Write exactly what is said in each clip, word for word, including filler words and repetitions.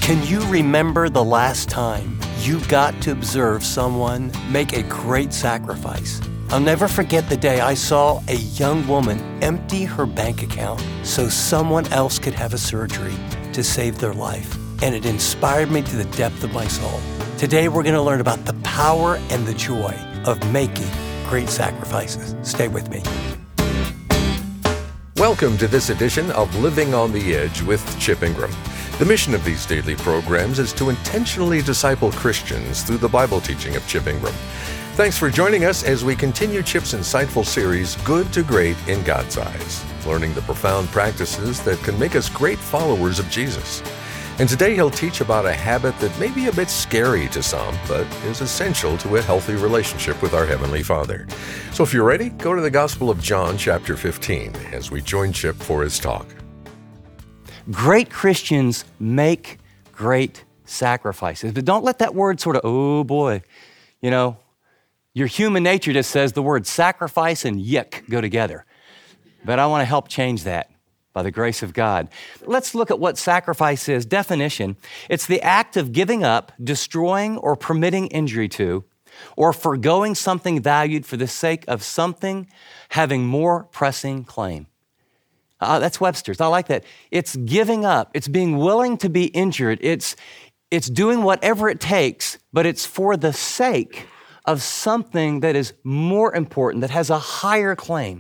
Can you remember the last time you got to observe someone make a great sacrifice? I'll never forget the day I saw a young woman empty her bank account so someone else could have a surgery to save their life. And it inspired me to the depth of my soul. Today, we're going to learn about the power and the joy of making great sacrifices. Stay with me. Welcome to this edition of Living on the Edge with Chip Ingram. The mission of these daily programs is to intentionally disciple Christians through the Bible teaching of Chip Ingram. Thanks for joining us as we continue Chip's insightful series, Good to Great in God's Eyes, learning the profound practices that can make us great followers of Jesus. And today he'll teach about a habit that may be a bit scary to some, but is essential to a healthy relationship with our Heavenly Father. So if you're ready, go to the Gospel of John, chapter fifteen, as we join Chip for his talk. Great Christians make great sacrifices. But don't let that word sort of, oh boy, you know, your human nature just says the word sacrifice and yick go together. But I want to help change that by the grace of God. Let's look at what sacrifice is. Definition: it's the act of giving up, destroying, or permitting injury to, or foregoing something valued for the sake of something having more pressing claim. Uh, that's Webster's. I like that. It's giving up. It's being willing to be injured. It's, it's doing whatever it takes, but it's for the sake of something that is more important, that has a higher claim.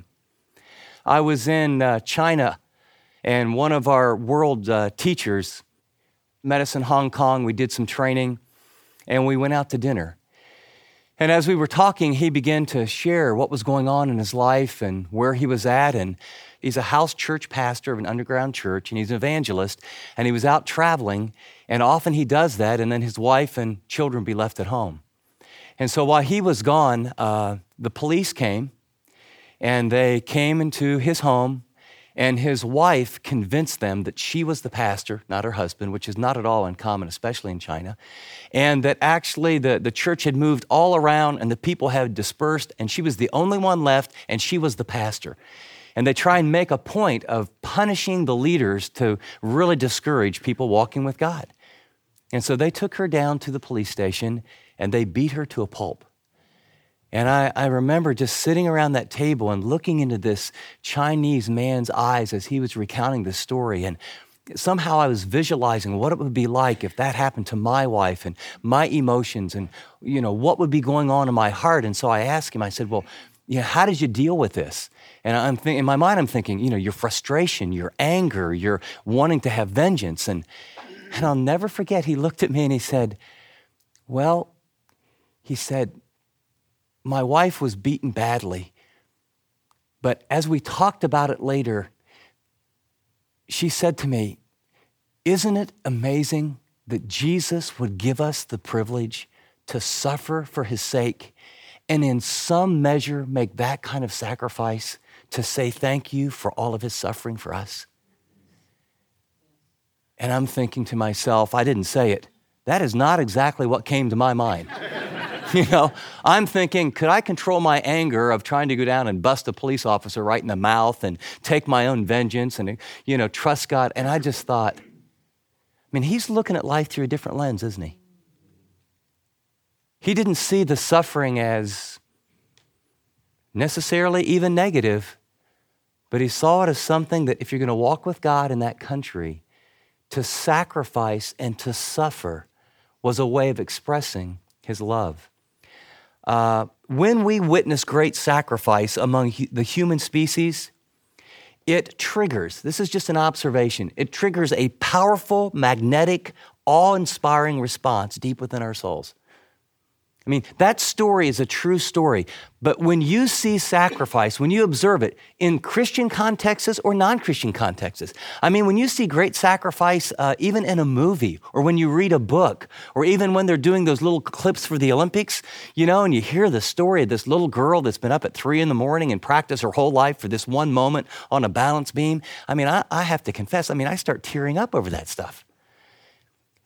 I was in uh, China, and one of our world uh, teachers met us in Hong Kong. We did some training, and we went out to dinner. And as we were talking, he began to share what was going on in his life and where he was at. And he's a house church pastor of an underground church, and he's an evangelist. And he was out traveling, and often he does that, and then his wife and children be left at home. And so while he was gone, uh, the police came, and they came into his home, and his wife convinced them that she was the pastor, not her husband, which is not at all uncommon, especially in China, and that actually the, the church had moved all around and the people had dispersed, and she was the only one left, and she was the pastor. And they try and make a point of punishing the leaders to really discourage people walking with God. And so they took her down to the police station, and they beat her to a pulp. And I, I remember just sitting around that table and looking into this Chinese man's eyes as he was recounting the story. And somehow I was visualizing what it would be like if that happened to my wife and my emotions and, you know, what would be going on in my heart. And so I asked him, I said, well, you know, how did you deal with this? And I'm think, in my mind, I'm thinking, you know, your frustration, your anger, your wanting to have vengeance. And, and I'll never forget, he looked at me and he said, well, he said, my wife was beaten badly, but as we talked about it later, she said to me, isn't it amazing that Jesus would give us the privilege to suffer for his sake and in some measure make that kind of sacrifice to say thank you for all of his suffering for us? And I'm thinking to myself, I didn't say it, that is not exactly what came to my mind. You know, I'm thinking, could I control my anger of trying to go down and bust a police officer right in the mouth and take my own vengeance and, you know, trust God? And I just thought, I mean, he's looking at life through a different lens, isn't he? He didn't see the suffering as necessarily even negative, but he saw it as something that if you're going to walk with God in that country, to sacrifice and to suffer was a way of expressing his love. Uh, when we witness great sacrifice among hu- the human species, it triggers, this is just an observation, it triggers a powerful, magnetic, awe-inspiring response deep within our souls. I mean, that story is a true story, but when you see sacrifice, when you observe it in Christian contexts or non-Christian contexts, I mean, when you see great sacrifice, uh, even in a movie, or when you read a book, or even when they're doing those little clips for the Olympics, you know, and you hear the story of this little girl that's been up at three in the morning and practiced her whole life for this one moment on a balance beam. I mean, I, I have to confess, I mean, I start tearing up over that stuff.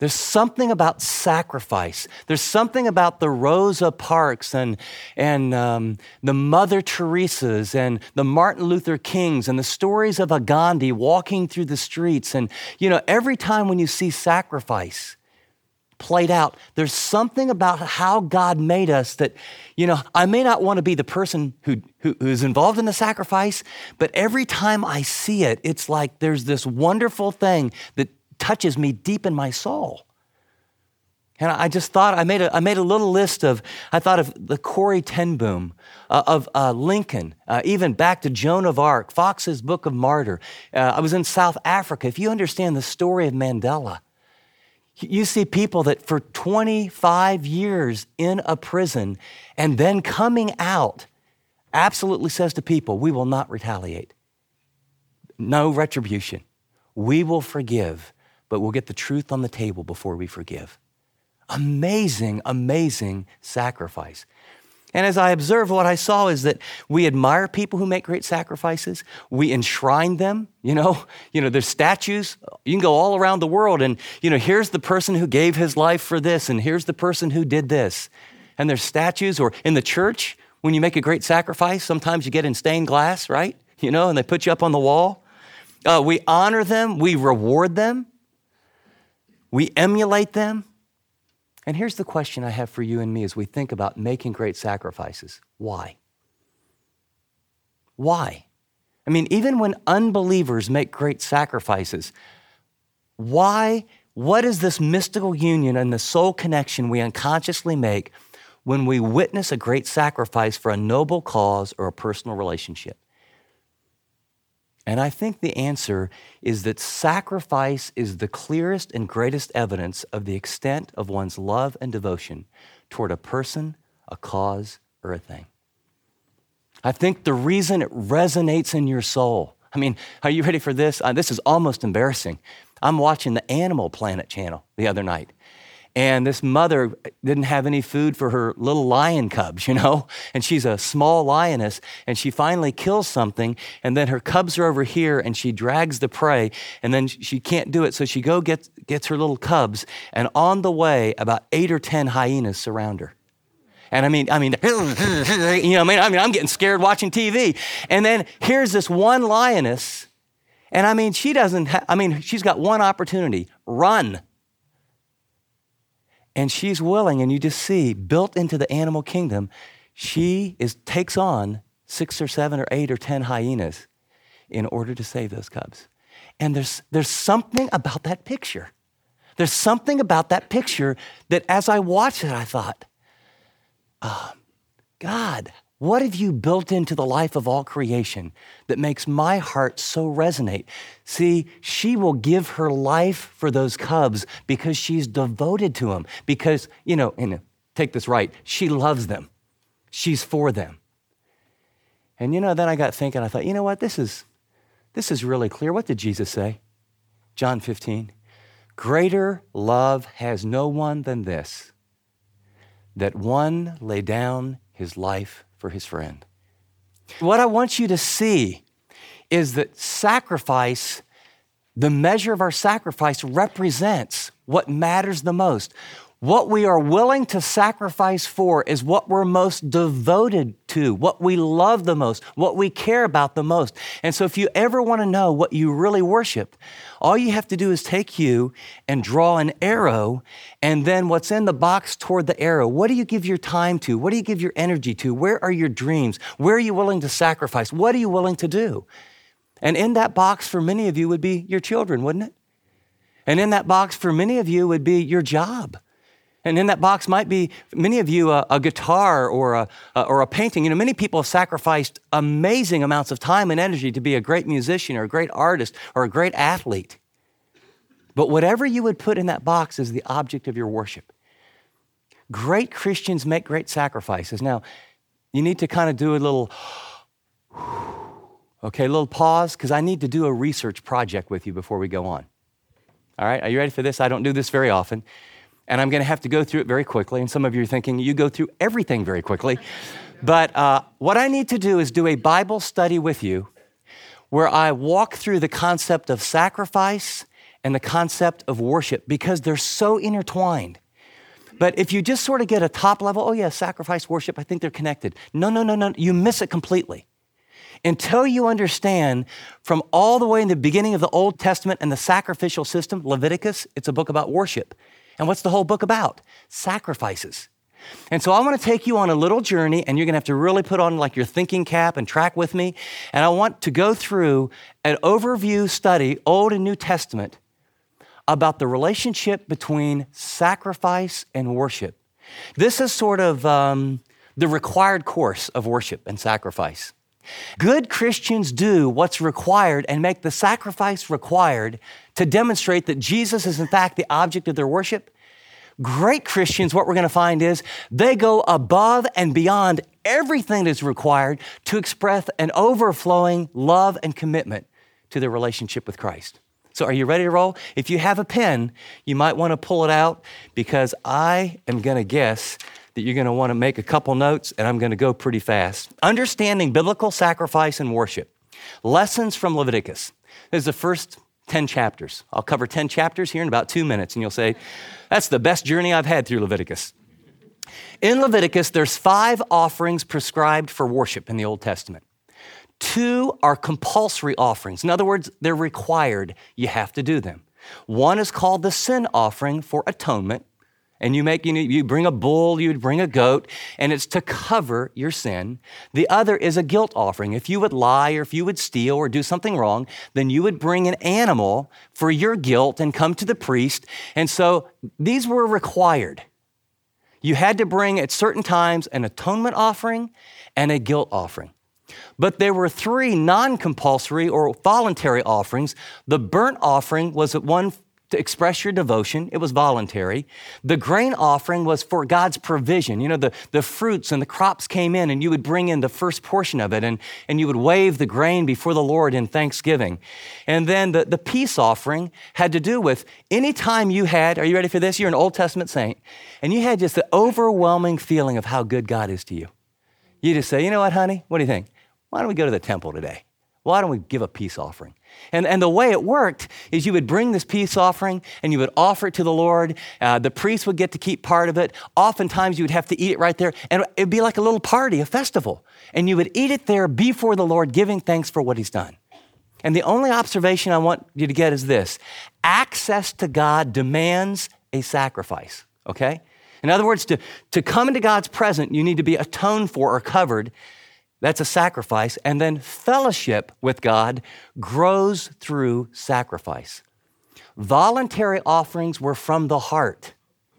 There's something about sacrifice. There's something about the Rosa Parks and, and um, the Mother Teresas and the Martin Luther Kings and the stories of a Gandhi walking through the streets. And, you know, every time when you see sacrifice played out, there's something about how God made us that, you know, I may not want to be the person who, who who's involved in the sacrifice, but every time I see it, it's like there's this wonderful thing that touches me deep in my soul. And I just thought, I made a, I made a little list of, I thought of the Corrie ten Boom, uh, of uh, Lincoln, uh, even back to Joan of Arc, Fox's Book of Martyr. Uh, I was in South Africa. If you understand the story of Mandela, you see people that for twenty-five years in a prison and then coming out absolutely says to people, we will not retaliate. No retribution. We will forgive, but we'll get the truth on the table before we forgive. Amazing, amazing sacrifice. And as I observed, what I saw is that we admire people who make great sacrifices. We enshrine them, you know, you know, there's statues. You can go all around the world and, you know, here's the person who gave his life for this, and here's the person who did this. And there's statues, or in the church, when you make a great sacrifice, sometimes you get in stained glass, right? You know, and they put you up on the wall. Uh, we honor them, we reward them, we emulate them. And here's the question I have for you and me as we think about making great sacrifices. Why? Why? I mean, even when unbelievers make great sacrifices, why? What is this mystical union and the soul connection we unconsciously make when we witness a great sacrifice for a noble cause or a personal relationship? And I think the answer is that sacrifice is the clearest and greatest evidence of the extent of one's love and devotion toward a person, a cause, or a thing. I think the reason it resonates in your soul, I mean, are you ready for this? Uh, this is almost embarrassing. I'm watching the Animal Planet channel the other night. And this mother didn't have any food for her little lion cubs, you know? And she's a small lioness, and she finally kills something, and then her cubs are over here, and she drags the prey, and then she can't do it, so she go gets, gets her little cubs, and on the way, about eight or ten hyenas surround her. And I mean, I mean, you know, I mean, I mean, I'm getting scared watching T V. And then here's this one lioness, and I mean, she doesn't, ha- I mean, she's got one opportunity, run. And she's willing, and you just see, built into the animal kingdom, she is takes on six or seven or eight or ten hyenas in order to save those cubs. And there's, there's something about that picture. There's something about that picture that as I watched it, I thought, oh, God, what have you built into the life of all creation that makes my heart so resonate? See, she will give her life for those cubs because she's devoted to them. Because, you know, and take this right, she loves them. She's for them. And, you know, then I got thinking, I thought, you know what, this is, this is really clear. What did Jesus say? John fifteen, greater love has no one than this, that one lay down his life for his friend. What I want you to see is that sacrifice, the measure of our sacrifice represents what matters the most. What we are willing to sacrifice for is what we're most devoted to, what we love the most, what we care about the most. And so if you ever want to know what you really worship, all you have to do is take you and draw an arrow, and then what's in the box toward the arrow, what do you give your time to? What do you give your energy to? Where are your dreams? Where are you willing to sacrifice? What are you willing to do? And in that box for many of you would be your children, wouldn't it? And in that box for many of you would be your job. And in that box might be, many of you, a, a guitar or a, a, or a painting. You know, many people have sacrificed amazing amounts of time and energy to be a great musician or a great artist or a great athlete. But whatever you would put in that box is the object of your worship. Great Christians make great sacrifices. Now, you need to kind of do a little, okay, a little pause, because I need to do a research project with you before we go on. All right, are you ready for this? I don't do this very often. And I'm going to have to go through it very quickly. And some of you are thinking, you go through everything very quickly. But uh, what I need to do is do a Bible study with you where I walk through the concept of sacrifice and the concept of worship because they're so intertwined. But if you just sort of get a top level, oh yeah, sacrifice, worship, I think they're connected. No, no, no, no, you miss it completely. Until you understand from all the way in the beginning of the Old Testament and the sacrificial system, Leviticus, it's a book about worship. And what's the whole book about? Sacrifices. And so I want to take you on a little journey, and you're going to have to really put on like your thinking cap and track with me. And I want to go through an overview study, Old and New Testament, about the relationship between sacrifice and worship. This is sort of um, the required course of worship and sacrifice. Good Christians do what's required and make the sacrifice required to demonstrate that Jesus is in fact the object of their worship. Great Christians, what we're going to find is they go above and beyond everything that's required to express an overflowing love and commitment to their relationship with Christ. So are you ready to roll? If you have a pen, you might want to pull it out because I am going to guess that you're going to want to make a couple notes, and I'm going to go pretty fast. Understanding biblical sacrifice and worship. Lessons from Leviticus. This is the first ten chapters. I'll cover ten chapters here in about two minutes, and you'll say, that's the best journey I've had through Leviticus. In Leviticus, there's five offerings prescribed for worship in the Old Testament. Two are compulsory offerings. In other words, they're required. You have to do them. One is called the sin offering for atonement. And you make, you know, you bring a bull, you bring a goat, and it's to cover your sin. The other is a guilt offering. If you would lie or if you would steal or do something wrong, then you would bring an animal for your guilt and come to the priest. And so these were required. You had to bring at certain times an atonement offering and a guilt offering. But there were three non-compulsory or voluntary offerings. The burnt offering was one to express your devotion. It was voluntary. The grain offering was for God's provision. You know, the, the fruits and the crops came in, and you would bring in the first portion of it, and, and you would wave the grain before the Lord in thanksgiving. And then the, the peace offering had to do with any time you had, are you ready for this? You're an Old Testament saint, and you had just the overwhelming feeling of how good God is to you. You just say, you know what, honey? What do you think? Why don't we go to the temple today? Why don't we give a peace offering? And, and the way it worked is you would bring this peace offering and you would offer it to the Lord. Uh, the priest would get to keep part of it. Oftentimes you would have to eat it right there. And it'd be like a little party, a festival. And you would eat it there before the Lord, giving thanks for what he's done. And the only observation I want you to get is this. Access to God demands a sacrifice, okay? In other words, to, to come into God's presence, you need to be atoned for or covered. That's a sacrifice. And then fellowship with God grows through sacrifice. Voluntary offerings were from the heart.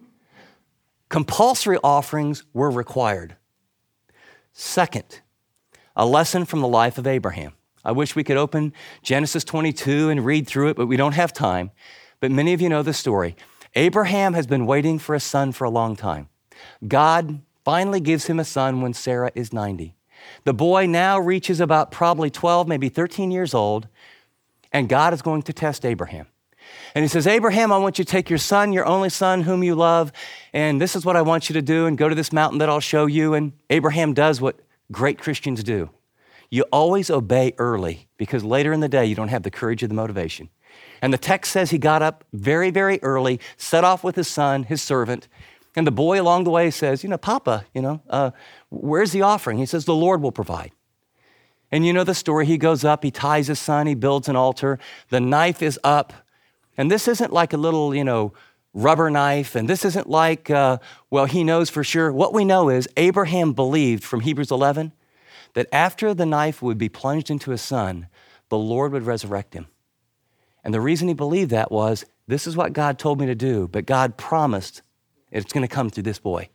Compulsory offerings were required. Second, a lesson from the life of Abraham. I wish we could open Genesis twenty-two and read through it, but we don't have time. But many of you know the story. Abraham has been waiting for a son for a long time. God finally gives him a son when Sarah is ninety. The boy now reaches about probably twelve, maybe thirteen years old, and God is going to test Abraham. And he says, Abraham, I want you to take your son, your only son whom you love, and this is what I want you to do, and go to this mountain that I'll show you. And Abraham does what great Christians do. You always obey early, because later in the day, you don't have the courage or the motivation. And the text says he got up very, very early, set off with his son, his servant, and the boy along the way says, you know, Papa, you know, uh, where's the offering? He says, the Lord will provide. And you know the story. He goes up, he ties his son, he builds an altar. The knife is up. And this isn't like a little, you know, rubber knife. And this isn't like, uh, well, he knows for sure. What we know is Abraham believed from Hebrews eleven that after the knife would be plunged into his son, the Lord would resurrect him. And the reason he believed that was, this is what God told me to do, but God promised it's going to come through this boy.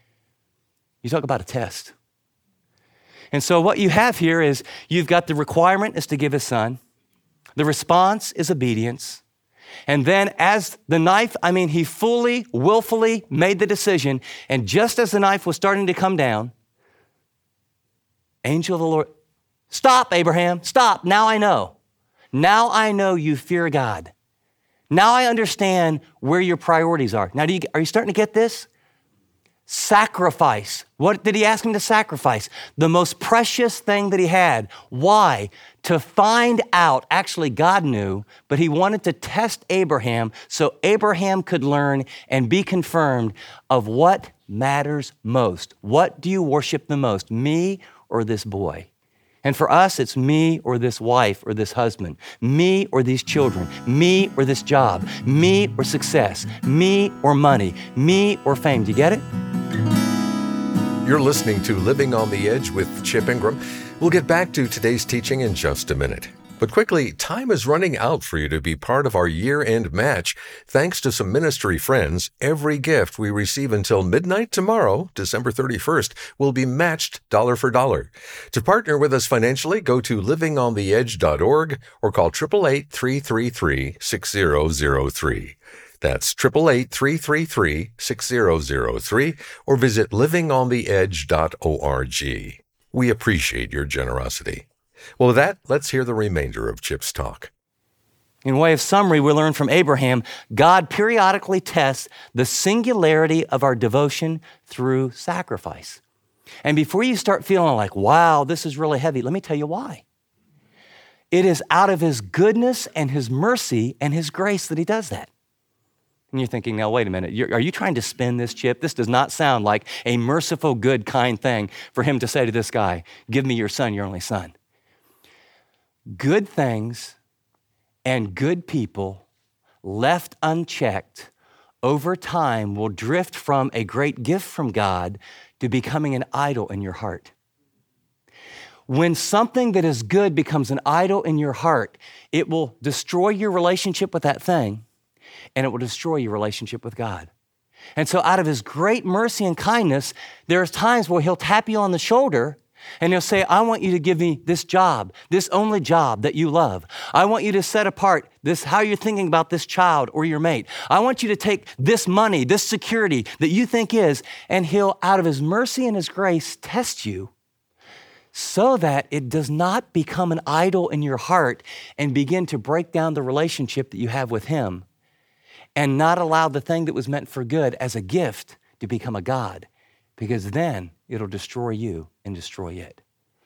You talk about a test. And so what you have here is you've got the requirement is to give his son. The response is obedience. And then as the knife, I mean, he fully, willfully made the decision. And just as the knife was starting to come down, angel of the Lord, stop, Abraham, stop. Now I know. Now I know you fear God. Now I understand where your priorities are. Now, do you, are you starting to get this? sacrifice. What did he ask him to sacrifice? The most precious thing that he had. Why? To find out, actually God knew, but he wanted to test Abraham so Abraham could learn and be confirmed of what matters most. What do you worship the most, me or this boy? And for us, it's me or this wife or this husband, me or these children, me or this job, me or success, me or money, me or fame. Do you get it? You're listening to Living on the Edge with Chip Ingram. We'll get back to today's teaching in just a minute. But quickly, time is running out for you to be part of our year-end match. Thanks to some ministry friends, every gift we receive until midnight tomorrow, December thirty-first, will be matched dollar for dollar. To partner with us financially, go to living on the edge dot org or call eight eight eight, three three three, six zero zero three. That's eight eight eight, three three three, six zero zero three or visit living on the edge dot org. We appreciate your generosity. Well, with that, let's hear the remainder of Chip's talk. In way of summary, we learn from Abraham, God periodically tests the singularity of our devotion through sacrifice. And before you start feeling like, wow, this is really heavy, let me tell you why. It is out of his goodness and his mercy and his grace that he does that. And you're thinking, now, wait a minute, you're, are you trying to spin this, Chip? This does not sound like a merciful, good, kind thing for him to say to this guy, give me your son, your only son. Good things and good people left unchecked over time will drift from a great gift from God to becoming an idol in your heart. When something that is good becomes an idol in your heart, it will destroy your relationship with that thing, and it will destroy your relationship with God. And so out of his great mercy and kindness, there's times where he'll tap you on the shoulder and he'll say, I want you to give me this job, this only job that you love. I want you to set apart this, how you're thinking about this child or your mate. I want you to take this money, this security that you think is, and he'll, out of his mercy and his grace, test you so that it does not become an idol in your heart and begin to break down the relationship that you have with him and not allow the thing that was meant for good as a gift to become a God, because then it'll destroy you and destroy it.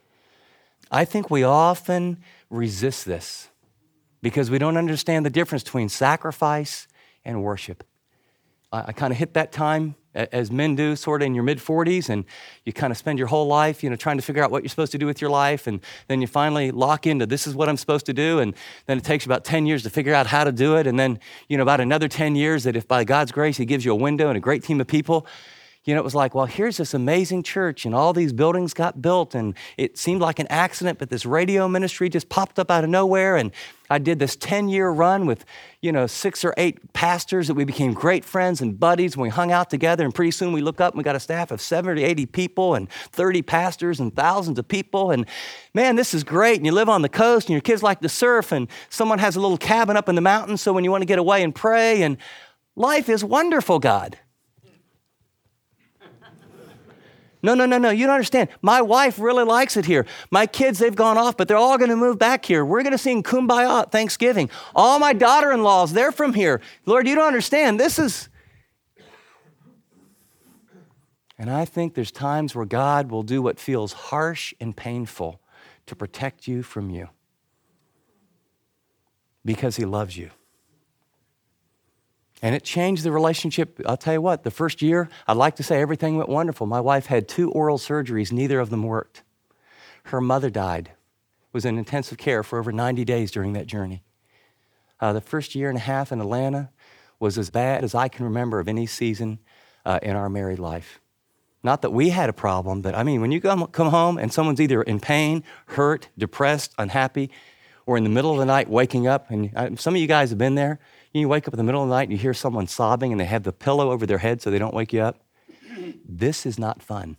I think we often resist this because we don't understand the difference between sacrifice and worship. I, I kind of hit that time, as men do, sort of in your mid-forties, and you kind of spend your whole life, you know, trying to figure out what you're supposed to do with your life, and then you finally lock into this is what I'm supposed to do, and then it takes about ten years to figure out how to do it, and then, you know, about another ten years that if by God's grace he gives you a window and a great team of people, you know, it was like, well, here's this amazing church, and all these buildings got built, and it seemed like an accident, but this radio ministry just popped up out of nowhere, and I did this ten-year run with, you know, six or eight pastors that we became great friends and buddies, and we hung out together, and pretty soon we look up and we got a staff of seventy, eighty people, and thirty pastors, and thousands of people, and man, this is great, and you live on the coast, and your kids like to surf, and someone has a little cabin up in the mountains, so when you want to get away and pray, and life is wonderful, God. No, no, no, no, you don't understand. My wife really likes it here. My kids, they've gone off, but they're all going to move back here. We're going to sing Kumbaya at Thanksgiving. All my daughter-in-laws, they're from here. Lord, you don't understand. This is... And I think there's times where God will do what feels harsh and painful to protect you from you because he loves you. And it changed the relationship. I'll tell you what, the first year, I'd like to say everything went wonderful. My wife had two oral surgeries. Neither of them worked. Her mother died, was in intensive care for over ninety days during that journey. Uh, the first year and a half in Atlanta was as bad as I can remember of any season uh, in our married life. Not that we had a problem, but I mean, when you come, come home and someone's either in pain, hurt, depressed, unhappy, or in the middle of the night waking up, and uh, some of you guys have been there, you wake up in the middle of the night and you hear someone sobbing and they have the pillow over their head so they don't wake you up. This is not fun.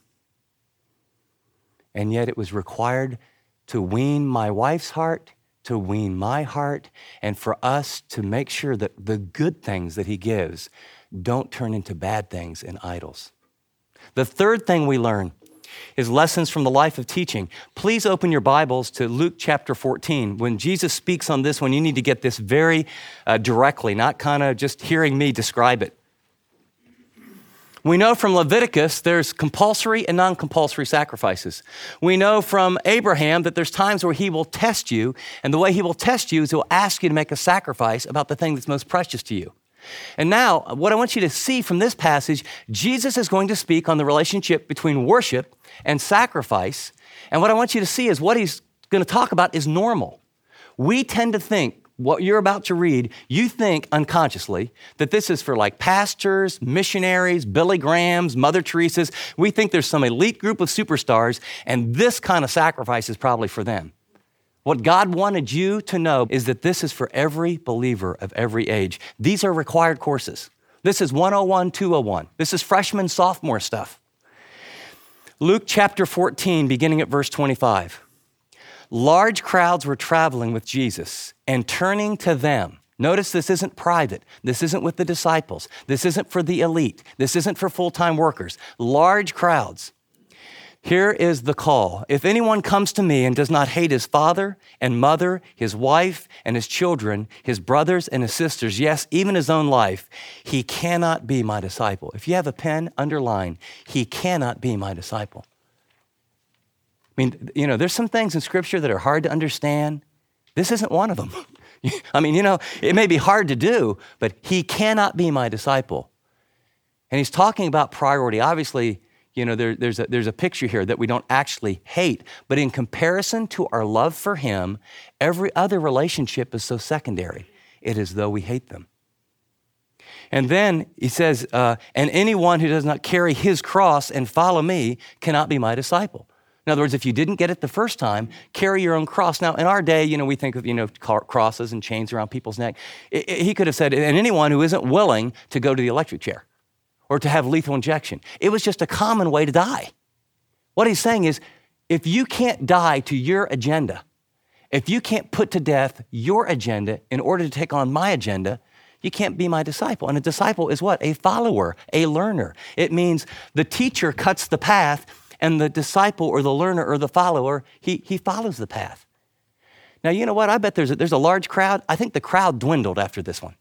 And yet it was required to wean my wife's heart, to wean my heart, and for us to make sure that the good things that he gives don't turn into bad things and idols. The third thing we learn is lessons from the life of teaching. Please open your Bibles to Luke chapter fourteen. When Jesus speaks on this one, you need to get this very uh, directly, not kind of just hearing me describe it. We know from Leviticus there's compulsory and non-compulsory sacrifices. We know from Abraham that there's times where he will test you, and the way he will test you is he'll ask you to make a sacrifice about the thing that's most precious to you. And now, what I want you to see from this passage, Jesus is going to speak on the relationship between worship and sacrifice. And what I want you to see is what he's going to talk about is normal. We tend to think, what you're about to read, you think unconsciously that this is for like pastors, missionaries, Billy Grahams, Mother Teresa's. We think there's some elite group of superstars, and this kind of sacrifice is probably for them. What God wanted you to know is that this is for every believer of every age. These are required courses. This is one oh one, two oh one. This is freshman, sophomore stuff. Luke chapter fourteen, beginning at verse twenty-five. Large crowds were traveling with Jesus and turning to them. Notice this isn't private. This isn't with the disciples. This isn't for the elite. This isn't for full-time workers. Large crowds. Here is the call. If anyone comes to me and does not hate his father and mother, his wife and his children, his brothers and his sisters, yes, even his own life, he cannot be my disciple. If you have a pen, underline, he cannot be my disciple. I mean, you know, there's some things in Scripture that are hard to understand. This isn't one of them. I mean, you know, it may be hard to do, but he cannot be my disciple. And he's talking about priority. Obviously, you know, there, there's, a, there's a picture here that we don't actually hate, but in comparison to our love for him, every other relationship is so secondary. It is though we hate them. And then he says, uh, and anyone who does not carry his cross and follow me cannot be my disciple. In other words, if you didn't get it the first time, carry your own cross. Now, in our day, you know, we think of, you know, crosses and chains around people's neck. It, it, he could have said, and anyone who isn't willing to go to the electric chair or to have lethal injection. It was just a common way to die. What he's saying is, if you can't die to your agenda, if you can't put to death your agenda in order to take on my agenda, you can't be my disciple. And a disciple is what? A follower, a learner. It means the teacher cuts the path, and the disciple or the learner or the follower, he, he follows the path. Now, you know what? I bet there's a, there's a large crowd. I think the crowd dwindled after this one.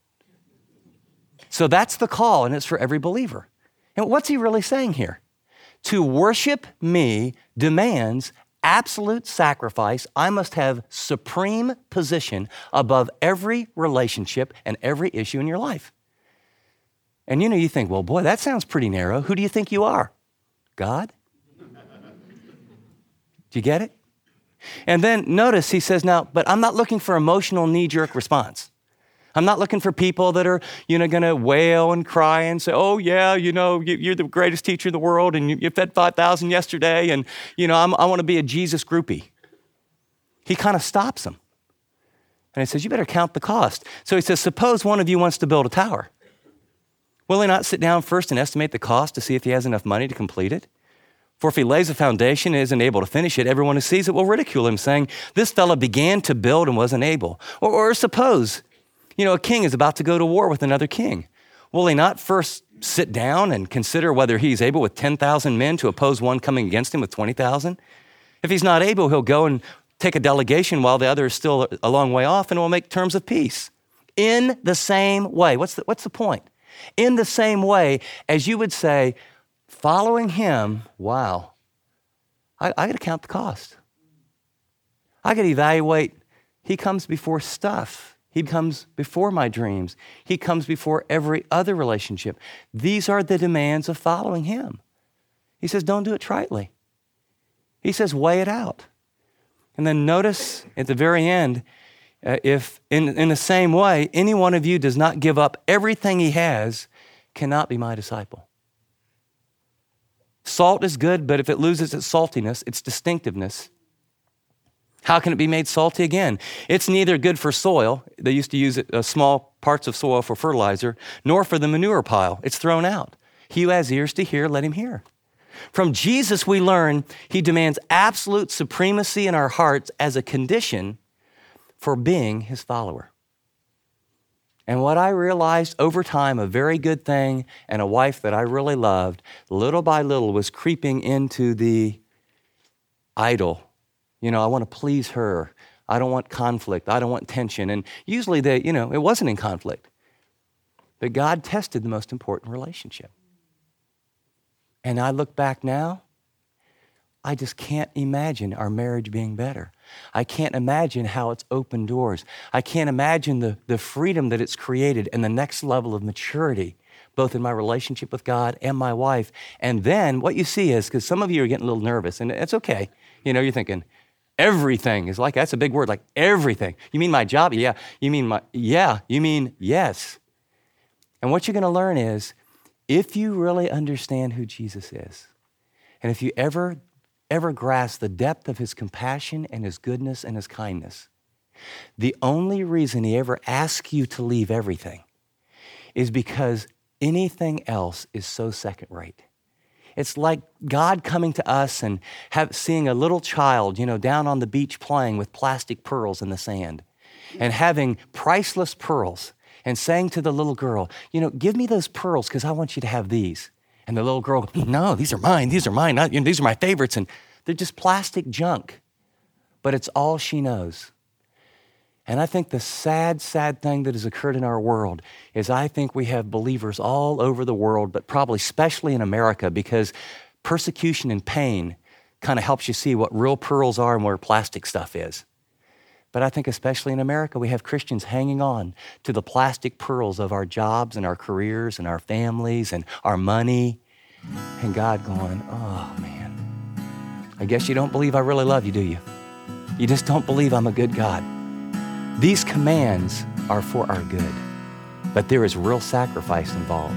So that's the call, and it's for every believer. And what's he really saying here? To worship me demands absolute sacrifice. I must have supreme position above every relationship and every issue in your life. And you know, you think, well, boy, that sounds pretty narrow. Who do you think you are? God? Do you get it? And then notice he says, now, but I'm not looking for emotional knee-jerk response. I'm not looking for people that are, you know, going to wail and cry and say, oh, yeah, you know, you're the greatest teacher in the world and you fed five thousand yesterday and, you know, I'm, I want to be a Jesus groupie. He kind of stops them. And he says, you better count the cost. So he says, suppose one of you wants to build a tower. Will he not sit down first and estimate the cost to see if he has enough money to complete it? For if he lays a foundation and isn't able to finish it, everyone who sees it will ridicule him, saying, this fellow began to build and wasn't able. Or, or suppose, you know, a king is about to go to war with another king. Will he not first sit down and consider whether he's able with ten thousand men to oppose one coming against him with twenty thousand? If he's not able, he'll go and take a delegation while the other is still a long way off, and will make terms of peace. In the same way, what's the, what's the point? In the same way as you would say, following him, wow, I, I got to count the cost. I got to evaluate. He comes before stuff. He comes before my dreams. He comes before every other relationship. These are the demands of following him. He says, don't do it tritely. He says, weigh it out. And then notice at the very end, uh, if in, in the same way, any one of you does not give up everything he has, cannot be my disciple. Salt is good, but if it loses its saltiness, its distinctiveness, how can it be made salty again? It's neither good for soil. They used to use it, uh, small parts of soil for fertilizer, nor for the manure pile. It's thrown out. He who has ears to hear, let him hear. From Jesus, we learn he demands absolute supremacy in our hearts as a condition for being his follower. And what I realized over time, a very good thing, and a wife that I really loved, little by little was creeping into the idol. You know, I want to please her. I don't want conflict. I don't want tension. And usually they, you know, it wasn't in conflict. But God tested the most important relationship. And I look back now, I just can't imagine our marriage being better. I can't imagine how it's opened doors. I can't imagine the, the freedom that it's created and the next level of maturity, both in my relationship with God and my wife. And then what you see is, because some of you are getting a little nervous, and it's okay. You know, you're thinking, everything is like, that's a big word, like everything. You mean my job? Yeah. You mean my, yeah. You mean yes. And what you're going to learn is, if you really understand who Jesus is, and if you ever, ever grasp the depth of his compassion and his goodness and his kindness, the only reason he ever asks you to leave everything is because anything else is so second rate. It's like God coming to us and have, seeing a little child, you know, down on the beach playing with plastic pearls in the sand and having priceless pearls and saying to the little girl, you know, give me those pearls because I want you to have these. And the little girl goes, no, these are mine, these are mine, not, you know, these are my favorites. And they're just plastic junk, but it's all she knows. And I think the sad, sad thing that has occurred in our world is I think we have believers all over the world, but probably especially in America, because persecution and pain kind of helps you see what real pearls are and where plastic stuff is. But I think especially in America, we have Christians hanging on to the plastic pearls of our jobs and our careers and our families and our money. And God going, oh man, I guess you don't believe I really love you, do you? You just don't believe I'm a good God. These commands are for our good, but there is real sacrifice involved.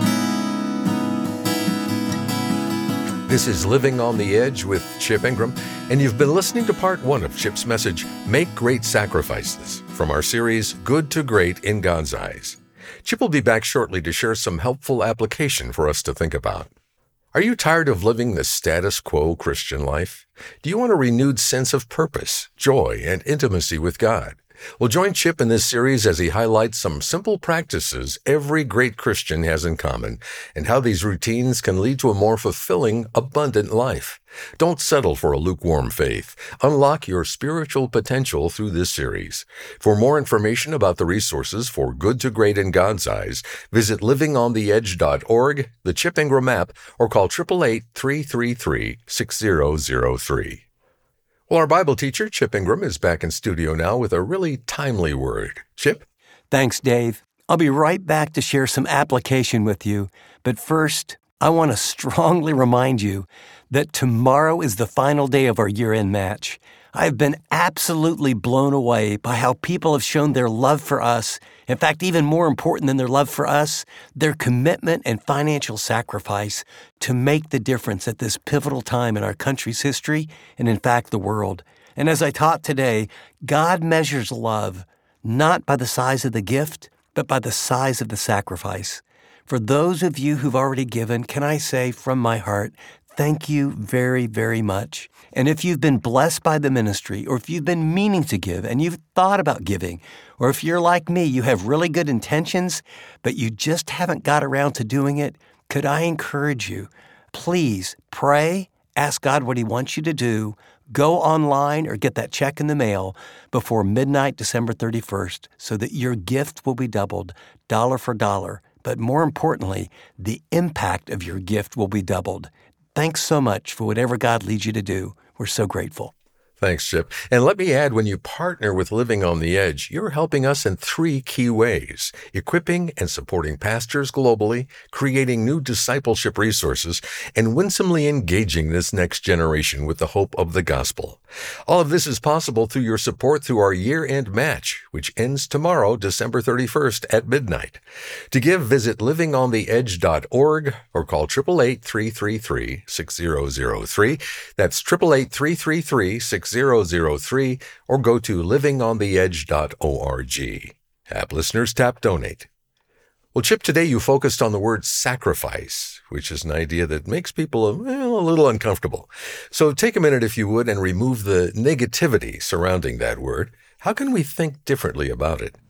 This is Living on the Edge with Chip Ingram, and you've been listening to part one of Chip's message, Make Great Sacrifices, from our series, Good to Great in God's Eyes. Chip will be back shortly to share some helpful application for us to think about. Are you tired of living the status quo Christian life? Do you want a renewed sense of purpose, joy, and intimacy with God? Well, join Chip in this series as he highlights some simple practices every great Christian has in common and how these routines can lead to a more fulfilling, abundant life. Don't settle for a lukewarm faith. Unlock your spiritual potential through this series. For more information about the resources for Good to Great in God's Eyes, visit living on the edge dot org, the Chip Ingram app, or call eight eight eight, three three three, six zero zero three. Well, our Bible teacher, Chip Ingram, is back in studio now with a really timely word. Chip? Thanks, Dave. I'll be right back to share some application with you. But first, I want to strongly remind you that tomorrow is the final day of our year-end match. I've been absolutely blown away by how people have shown their love for us. In fact, even more important than their love for us, their commitment and financial sacrifice to make the difference at this pivotal time in our country's history and, in fact, the world. And as I taught today, God measures love not by the size of the gift, but by the size of the sacrifice. For those of you who've already given, can I say from my heart, thank you very, very much. And if you've been blessed by the ministry, or if you've been meaning to give and you've thought about giving, or if you're like me, you have really good intentions, but you just haven't got around to doing it, could I encourage you, please pray, ask God what he wants you to do, go online or get that check in the mail before midnight, December thirty-first, so that your gift will be doubled, dollar for dollar. But more importantly, the impact of your gift will be doubled. Thanks so much for whatever God leads you to do. We're so grateful. Thanks, Chip. And let me add, when you partner with Living on the Edge, you're helping us in three key ways: equipping and supporting pastors globally, creating new discipleship resources, and winsomely engaging this next generation with the hope of the gospel. All of this is possible through your support through our year-end match, which ends tomorrow, December thirty-first at midnight. To give, visit living on the edge dot org or call eight eight eight, three three three, six zero zero three. That's eight eight eight, three three three, six zero zero three, or go to living on the edge dot org. App listeners, tap donate. Well, Chip, today you focused on the word sacrifice, which is an idea that makes people well, a little uncomfortable. So take a minute, if you would, and remove the negativity surrounding that word. How can we think differently about it?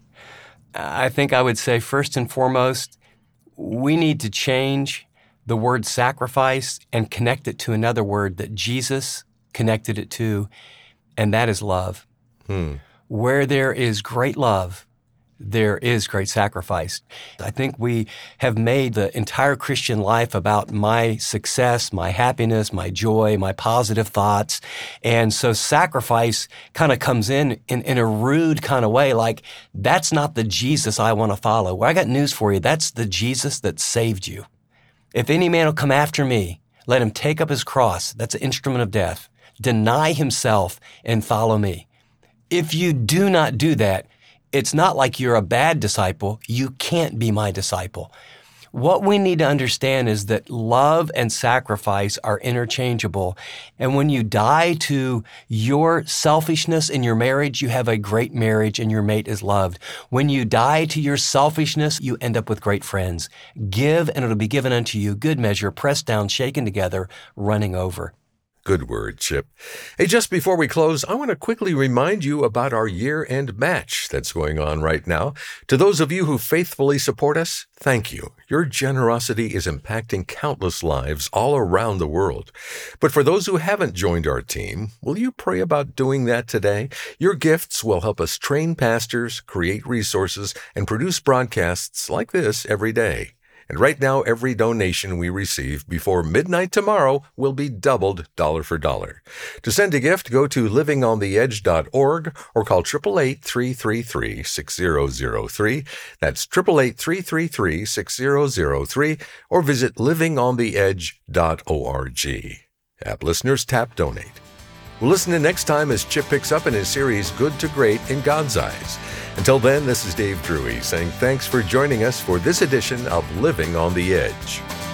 I think I would say, first and foremost, we need to change the word sacrifice and connect it to another word that Jesus connected it to, and that is love. Hmm. Where there is great love, there is great sacrifice. I think we have made the entire Christian life about my success, my happiness, my joy, my positive thoughts. And so sacrifice kind of comes in, in in a rude kind of way, like that's not the Jesus I want to follow. Well, I got news for you. That's the Jesus that saved you. If any man will come after me, let him take up his cross. That's an instrument of death. Deny himself and follow me. If you do not do that, it's not like you're a bad disciple. You can't be my disciple. What we need to understand is that love and sacrifice are interchangeable. And when you die to your selfishness in your marriage, you have a great marriage and your mate is loved. When you die to your selfishness, you end up with great friends. Give and it'll be given unto you, good measure, pressed down, shaken together, running over. Good word, Chip. Hey, just before we close, I want to quickly remind you about our year-end match that's going on right now. To those of you who faithfully support us, thank you. Your generosity is impacting countless lives all around the world. But for those who haven't joined our team, will you pray about doing that today? Your gifts will help us train pastors, create resources, and produce broadcasts like this every day. And right now, every donation we receive before midnight tomorrow will be doubled dollar for dollar. To send a gift, go to living on the edge dot org or call eight eight eight, three three three, six zero zero three. That's eight eight eight, three three three, six zero zero three or visit living on the edge dot org. App listeners, tap donate. We'll listen in next time as Chip picks up in his series Good to Great in God's Eyes. Until then, this is Dave Drury saying thanks for joining us for this edition of Living on the Edge.